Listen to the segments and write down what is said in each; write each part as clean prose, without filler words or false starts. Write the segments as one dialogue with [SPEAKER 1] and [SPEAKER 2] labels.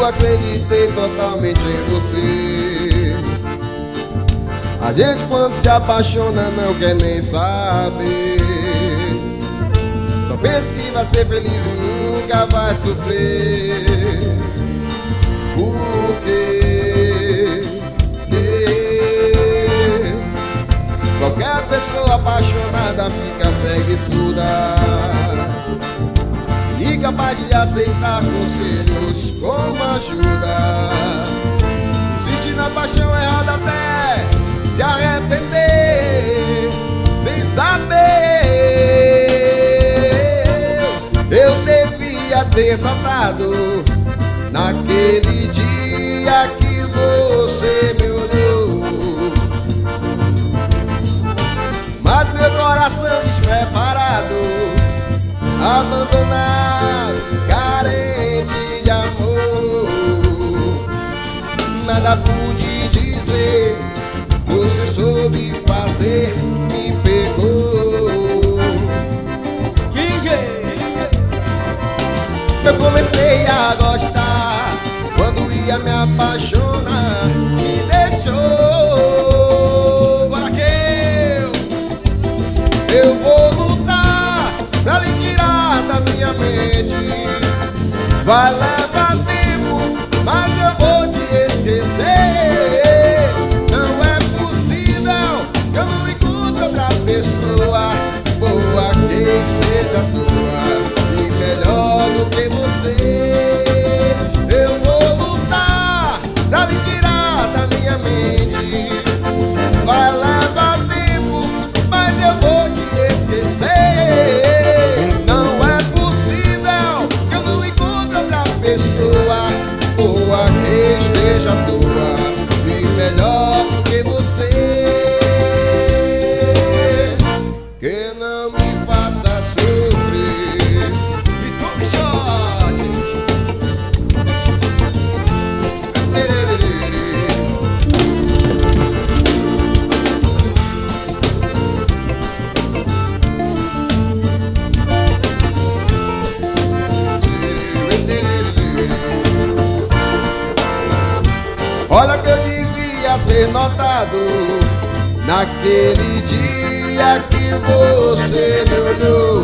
[SPEAKER 1] acreditei totalmente em você. A gente quando se apaixona não quer nem saber. Só pensa que vai ser feliz e nunca vai sofrer. Por quê? Qualquer pessoa apaixonada fica cega e surda, incapaz de aceitar conselhos como ajuda. Insiste na paixão errada até se arrepender, sem saber. Eu devia ter notado naquele dia que você me olhou, mas meu coração despreparado, abandonado, carente de amor, nada pude dizer, você soube fazer, me pegou. Eu comecei a gostar quando ia me apaixonar, me deixou. Agora que eu vou lutar pra lhe tirar da minha mente. Vai levar tempo, mas eu vou te esquecer. Não é possível que eu não encontre outra pessoa boa que esteja tua e melhor do que você. Eu vou lutar pra lhe tirar da minha mente. Vai levar tempo, mas eu vou te esquecer. Não é possível que eu não encontre outra pessoa boa que esteja tua e melhor do que você. Que não me faça sofrer. E tu me chote. Olha que eu devia ter notado naquele dia que você me olhou,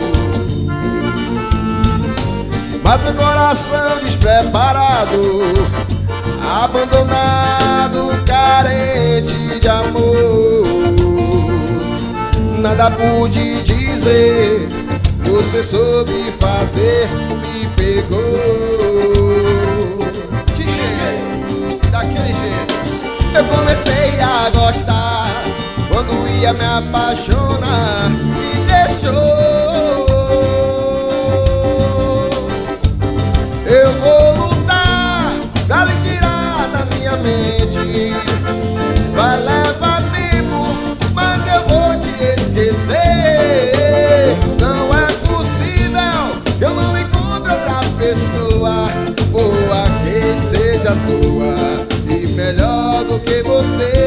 [SPEAKER 1] mas meu coração despreparado, abandonado, carente de amor, nada pude dizer, você soube fazer, me pegou. Daquele jeito eu comecei a gostar quando ia me apaixonar, me deixou. Eu vou lutar pra lhe tirar da minha mente. Vai levar tempo, mas eu vou te esquecer. Não é possível que eu não encontre outra pessoa boa que esteja tua e melhor do que você.